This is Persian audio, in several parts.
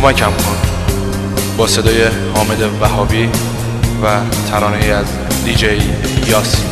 کمکم کن با صدای حامد وهابی و ترانه از دیجی یاسی.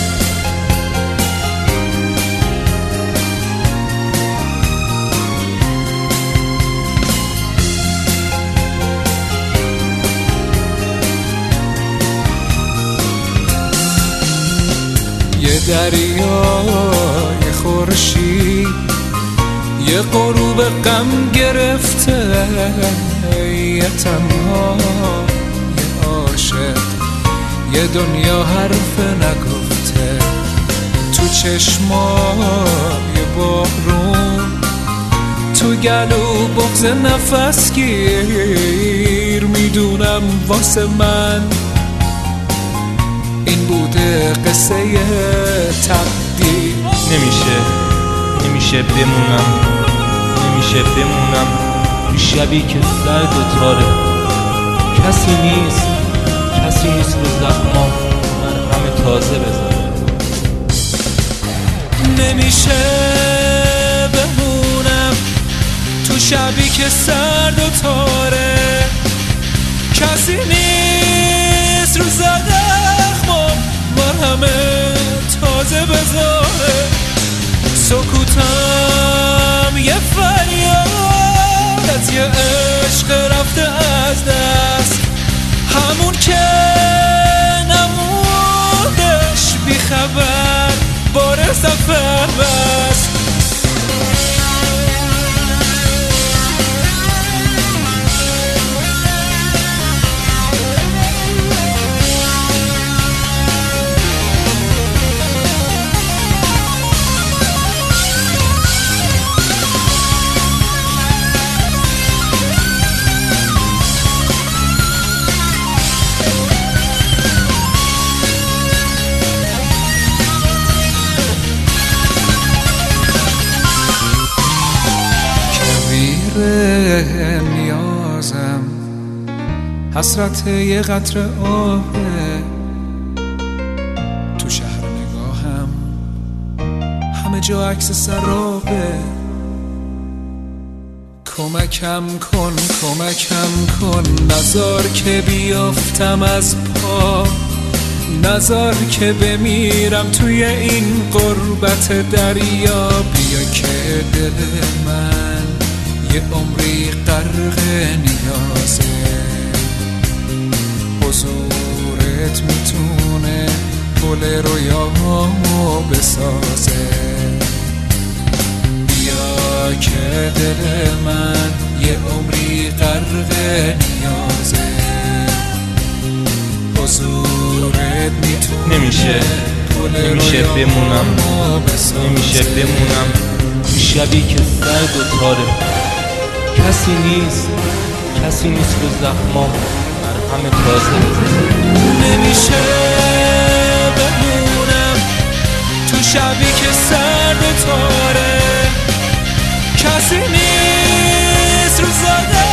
یه دریای خورشید، یه غروب غم گرفته، یه تنها، یه عاشق، یه دنیا حرف نگفته، تو چشمای بارون، تو گلو بغض نفس گیر. میدونم واسه من این بوده قصه تقدیر. نمیشه بمونم تو شبی که سرد و تاره. کسی نیست رو زخمام مرهم تازه بذاره. نمیشه بمونم تو شبی که سرد و تاره. کسی نیست رو زخمام مرهم تازه بذاره. سکوتم یه فریاد از یه عشق رفته از دست، همون که نموندش بی خبر بار سفر بست. نیازم حسرت یه قطره آبه تو شهر نگاهم، همه جا عکس سرابه. کمکم کن نذار که بیافتم از پا، نذار که بمیرم توی این غربت دریا. بیا که دل من یه عمری غرق نیازه، حضورت میتونه گل رویامو بسازه. بیا که دل من یه عمری غرق نیازه، حضورت میتونه نمیشه بمونم تو شبی که سرد و تاره. کسی نیست رو زخمام مرهم تازه بزنه. نمیشه بمونم تو شبی که سرد و تاره. کسی نیست رو زده